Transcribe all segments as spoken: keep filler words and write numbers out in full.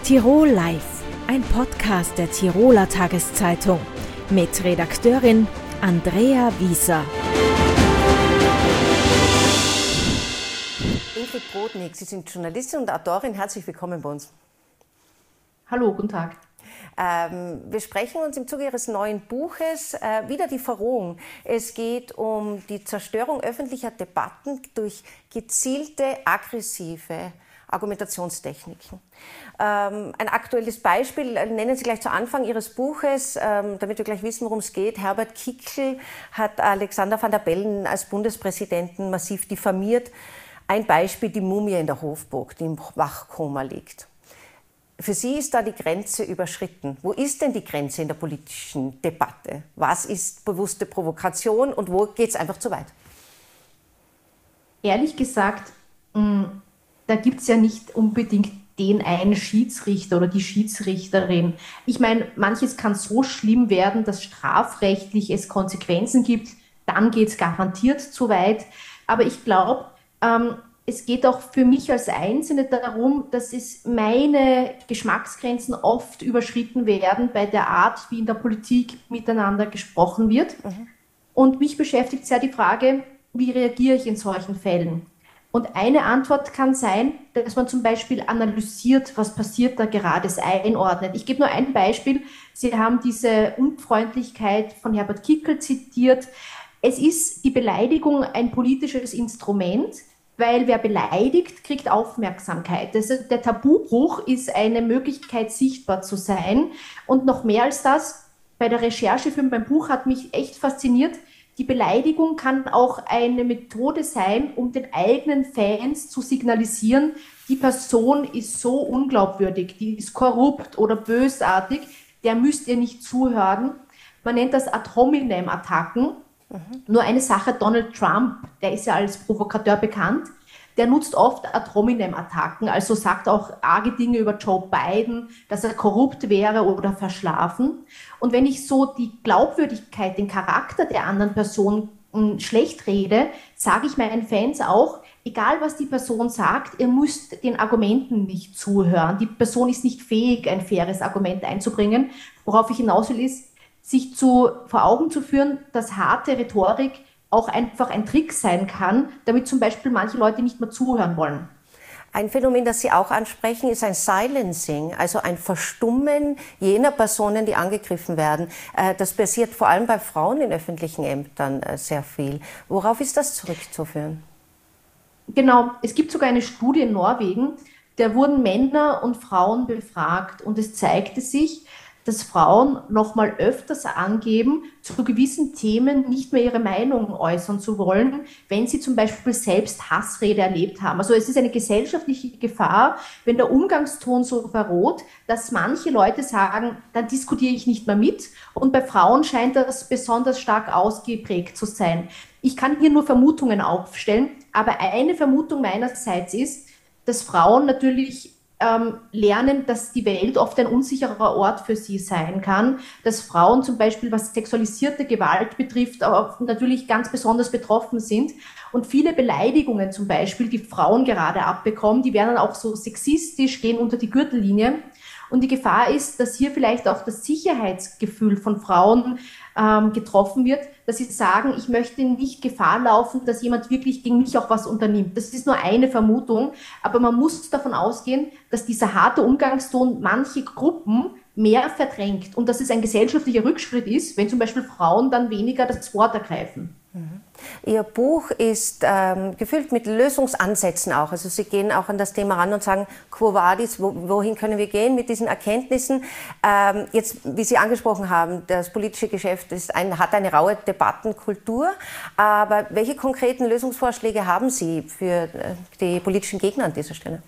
Tirol Live, ein Podcast der Tiroler Tageszeitung mit Redakteurin Andrea Wieser. Ingrid Brodnik, Sie sind Journalistin und Autorin. Herzlich willkommen bei uns. Hallo, guten Tag. Ähm, wir sprechen uns im Zuge Ihres neuen Buches äh, wieder die Verrohung. Es geht um die Zerstörung öffentlicher Debatten durch gezielte, aggressive Argumentationstechniken. Ähm, ein aktuelles Beispiel nennen Sie gleich zu Anfang Ihres Buches, ähm, damit wir gleich wissen, worum es geht. Herbert Kickl hat Alexander Van der Bellen als Bundespräsidenten massiv diffamiert. Ein Beispiel, die Mumie in der Hofburg, die im Wachkoma liegt. Für Sie ist da die Grenze überschritten. Wo ist denn die Grenze in der politischen Debatte? Was ist bewusste Provokation und wo geht es einfach zu weit? Ehrlich gesagt, mh, da gibt es ja nicht unbedingt den einen Schiedsrichter oder die Schiedsrichterin. Ich meine, manches kann so schlimm werden, dass strafrechtlich es Konsequenzen gibt. Dann geht es garantiert zu weit. Aber ich glaube, ähm, es geht auch für mich als Einzelne darum, dass es meine Geschmacksgrenzen oft überschritten werden bei der Art, wie in der Politik miteinander gesprochen wird. Mhm. Und mich beschäftigt sehr die Frage, wie reagiere ich in solchen Fällen? Und eine Antwort kann sein, dass man zum Beispiel analysiert, was passiert da gerade, es einordnet. Ich gebe nur ein Beispiel. Sie haben diese Unfreundlichkeit von Herbert Kickl zitiert. Es ist die Beleidigung ein politisches Instrument, weil wer beleidigt, kriegt Aufmerksamkeit. Also der Tabubruch ist eine Möglichkeit, sichtbar zu sein. Und noch mehr als das, bei der Recherche für mein Buch hat mich echt fasziniert, die Beleidigung kann auch eine Methode sein, um den eigenen Fans zu signalisieren, die Person ist so unglaubwürdig, die ist korrupt oder bösartig, der müsst ihr nicht zuhören. Man nennt das Ad hominem-Attacken. Mhm. Nur eine Sache, Donald Trump, der ist ja als Provokateur bekannt, der nutzt oft Ad hominem-Attacken, also sagt auch arge Dinge über Joe Biden, dass er korrupt wäre oder verschlafen. Und wenn ich so die Glaubwürdigkeit, den Charakter der anderen Person mh, schlecht rede, sage ich meinen Fans auch, egal was die Person sagt, ihr müsst den Argumenten nicht zuhören. Die Person ist nicht fähig, ein faires Argument einzubringen. Worauf ich hinaus will, ist, sich zu, vor Augen zu führen, dass harte Rhetorik auch einfach ein Trick sein kann, damit zum Beispiel manche Leute nicht mehr zuhören wollen. Ein Phänomen, das Sie auch ansprechen, ist ein Silencing, also ein Verstummen jener Personen, die angegriffen werden. Das passiert vor allem bei Frauen in öffentlichen Ämtern sehr viel. Worauf ist das zurückzuführen? Genau, es gibt sogar eine Studie in Norwegen, da wurden Männer und Frauen befragt und es zeigte sich, dass Frauen noch mal öfters angeben, zu gewissen Themen nicht mehr ihre Meinung äußern zu wollen, wenn sie zum Beispiel selbst Hassrede erlebt haben. Also es ist eine gesellschaftliche Gefahr, wenn der Umgangston so verroht, dass manche Leute sagen, dann diskutiere ich nicht mehr mit. Und bei Frauen scheint das besonders stark ausgeprägt zu sein. Ich kann hier nur Vermutungen aufstellen, aber eine Vermutung meinerseits ist, dass Frauen natürlich Ähm, lernen, dass die Welt oft ein unsicherer Ort für sie sein kann, dass Frauen zum Beispiel, was sexualisierte Gewalt betrifft, auch natürlich ganz besonders betroffen sind und viele Beleidigungen zum Beispiel, die Frauen gerade abbekommen, die werden dann auch so sexistisch, gehen unter die Gürtellinie und die Gefahr ist, dass hier vielleicht auch das Sicherheitsgefühl von Frauen ähm, getroffen wird, dass sie sagen, ich möchte nicht Gefahr laufen, dass jemand wirklich gegen mich auch was unternimmt. Das ist nur eine Vermutung, aber man muss davon ausgehen, dass dieser harte Umgangston manche Gruppen mehr verdrängt und dass es ein gesellschaftlicher Rückschritt ist, wenn zum Beispiel Frauen dann weniger das Wort ergreifen. Mhm. Ihr Buch ist ähm, gefüllt mit Lösungsansätzen auch. Also Sie gehen auch an das Thema ran und sagen, quo vadis, wo, wohin können wir gehen mit diesen Erkenntnissen? Ähm, jetzt, wie Sie angesprochen haben, das politische Geschäft ist ein, hat eine raue Debattenkultur. Aber welche konkreten Lösungsvorschläge haben Sie für äh, die politischen Gegner an dieser Stelle?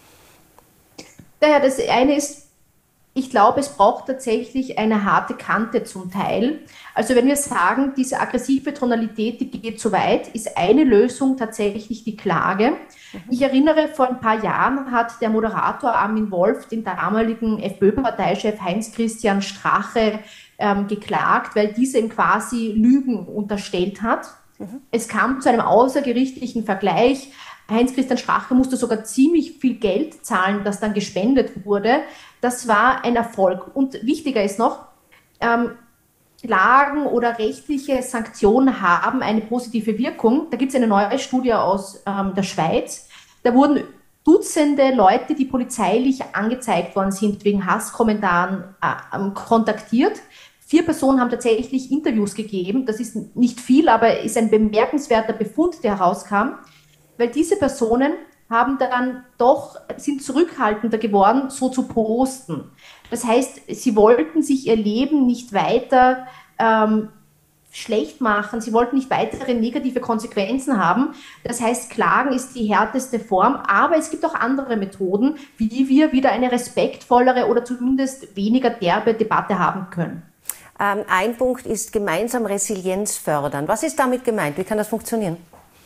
Naja, das eine ist, ich glaube, es braucht tatsächlich eine harte Kante zum Teil. Also wenn wir sagen, diese aggressive Tonalität, die geht zu weit, ist eine Lösung tatsächlich die Klage. Mhm. Ich erinnere, vor ein paar Jahren hat der Moderator Armin Wolf den damaligen FPÖ-Parteichef Heinz-Christian Strache ähm, geklagt, weil dieser ihm quasi Lügen unterstellt hat. Mhm. Es kam zu einem außergerichtlichen Vergleich. Heinz-Christian Strache musste sogar ziemlich viel Geld zahlen, das dann gespendet wurde. Das war ein Erfolg. Und wichtiger ist noch, ähm, Klagen oder rechtliche Sanktionen haben eine positive Wirkung. Da gibt es eine neue Studie aus ähm, der Schweiz. Da wurden Dutzende Leute, die polizeilich angezeigt worden sind, wegen Hasskommentaren äh, kontaktiert. Vier Personen haben tatsächlich Interviews gegeben. Das ist nicht viel, aber ist ein bemerkenswerter Befund, der herauskam, weil diese Personen haben dann doch, sind zurückhaltender geworden, so zu posten. Das heißt, sie wollten sich ihr Leben nicht weiter ähm, schlecht machen, sie wollten nicht weitere negative Konsequenzen haben. Das heißt, Klagen ist die härteste Form, aber es gibt auch andere Methoden, wie wir wieder eine respektvollere oder zumindest weniger derbe Debatte haben können. Ähm, ein Punkt ist gemeinsam Resilienz fördern. Was ist damit gemeint? Wie kann das funktionieren?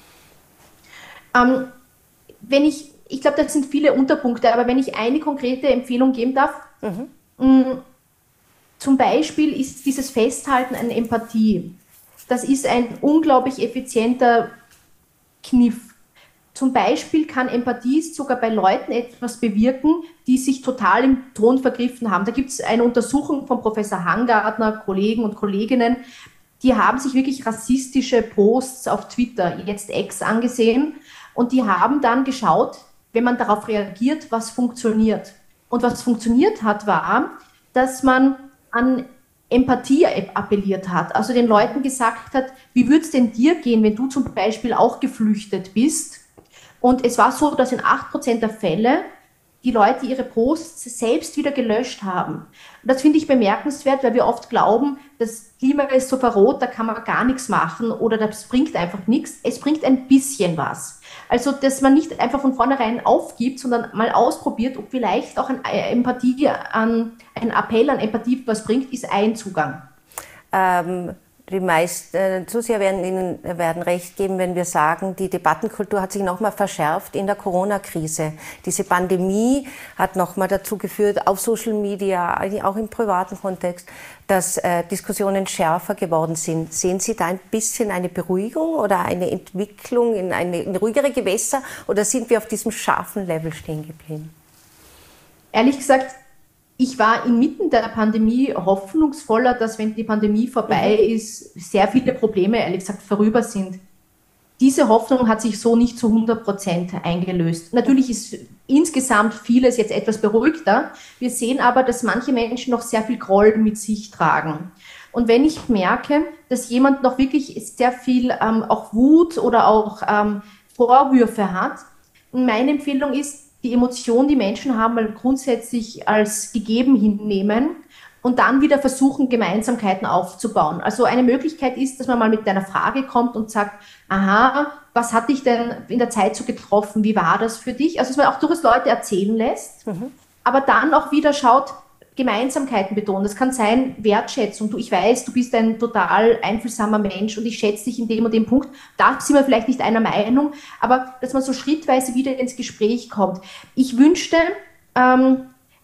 Ähm, wenn ich, ich glaube, das sind viele Unterpunkte, aber wenn ich eine konkrete Empfehlung geben darf, mhm. mh, zum Beispiel ist dieses Festhalten an Empathie. Das ist ein unglaublich effizienter Kniff. Zum Beispiel kann Empathie sogar bei Leuten etwas bewirken, die sich total im Ton vergriffen haben. Da gibt es eine Untersuchung von Professor Hangartner, Kollegen und Kolleginnen, die haben sich wirklich rassistische Posts auf Twitter, jetzt X, angesehen. Und die haben dann geschaut, wenn man darauf reagiert, was funktioniert. Und was funktioniert hat, war, dass man an Empathie appelliert hat. Also den Leuten gesagt hat, wie würde es denn dir gehen, wenn du zum Beispiel auch geflüchtet bist? Und es war so, dass in acht Prozent der Fälle die Leute ihre Posts selbst wieder gelöscht haben. Und das finde ich bemerkenswert, weil wir oft glauben, das Klima ist so verroht, da kann man gar nichts machen oder das bringt einfach nichts. Es bringt ein bisschen was. Also, dass man nicht einfach von vornherein aufgibt, sondern mal ausprobiert, ob vielleicht auch ein Empathie, an, ein Appell an Empathie was bringt, ist ein Zugang. Ähm Die meisten Zuseher werden Ihnen werden recht geben, wenn wir sagen, die Debattenkultur hat sich nochmal verschärft in der Corona-Krise. Diese Pandemie hat nochmal dazu geführt, auf Social Media, auch im privaten Kontext, dass äh, Diskussionen schärfer geworden sind. Sehen Sie da ein bisschen eine Beruhigung oder eine Entwicklung in, eine, in ruhigere Gewässer oder sind wir auf diesem scharfen Level stehen geblieben? Ehrlich gesagt, ich war inmitten der Pandemie hoffnungsvoller, dass, wenn die Pandemie vorbei mhm. ist, sehr viele Probleme, ehrlich gesagt, vorüber sind. Diese Hoffnung hat sich so nicht zu hundert Prozent eingelöst. Natürlich ist insgesamt vieles jetzt etwas beruhigter. Wir sehen aber, dass manche Menschen noch sehr viel Groll mit sich tragen. Und wenn ich merke, dass jemand noch wirklich sehr viel ähm, auch Wut oder auch ähm, Vorwürfe hat, meine Empfehlung ist, die Emotion, die Menschen haben, mal grundsätzlich als gegeben hinnehmen und dann wieder versuchen, Gemeinsamkeiten aufzubauen. Also eine Möglichkeit ist, dass man mal mit einer Frage kommt und sagt, aha, was hat dich denn in der Zeit so getroffen? Wie war das für dich? Also dass man auch durchaus Leute erzählen lässt, mhm. aber dann auch wieder schaut, Gemeinsamkeiten betonen. Das kann sein Wertschätzung. Du, ich weiß, du bist ein total einfühlsamer Mensch und ich schätze dich in dem und dem Punkt. Da sind wir vielleicht nicht einer Meinung, aber dass man so schrittweise wieder ins Gespräch kommt. Ich wünschte, ähm,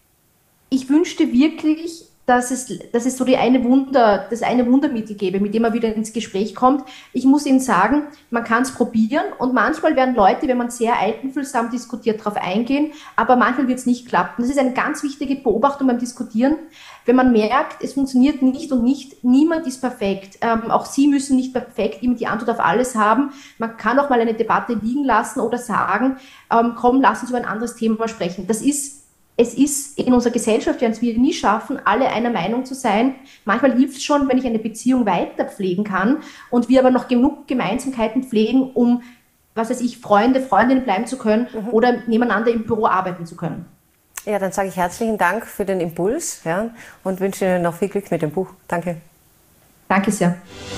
ich wünschte wirklich, dass es, dass es so die eine Wunder, das eine Wundermittel gäbe, mit dem man wieder ins Gespräch kommt. Ich muss Ihnen sagen, man kann es probieren und manchmal werden Leute, wenn man sehr einfühlsam diskutiert, darauf eingehen, aber manchmal wird es nicht klappen. Das ist eine ganz wichtige Beobachtung beim Diskutieren. Wenn man merkt, es funktioniert nicht und nicht, niemand ist perfekt. Ähm, auch Sie müssen nicht perfekt immer die Antwort auf alles haben. Man kann auch mal eine Debatte liegen lassen oder sagen, ähm, komm, lass uns über ein anderes Thema sprechen. Das ist Es ist in unserer Gesellschaft, werden es wir nie schaffen, alle einer Meinung zu sein. Manchmal hilft es schon, wenn ich eine Beziehung weiter pflegen kann und wir aber noch genug Gemeinsamkeiten pflegen, um, was weiß ich, Freunde, Freundinnen bleiben zu können mhm. oder nebeneinander im Büro arbeiten zu können. Ja, dann sage ich herzlichen Dank für den Impuls ja, und wünsche Ihnen noch viel Glück mit dem Buch. Danke. Danke sehr.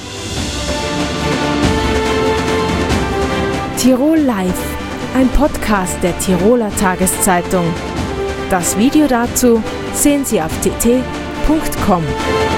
Tirol Live, ein Podcast der Tiroler Tageszeitung. Das Video dazu sehen Sie auf t t punkt com.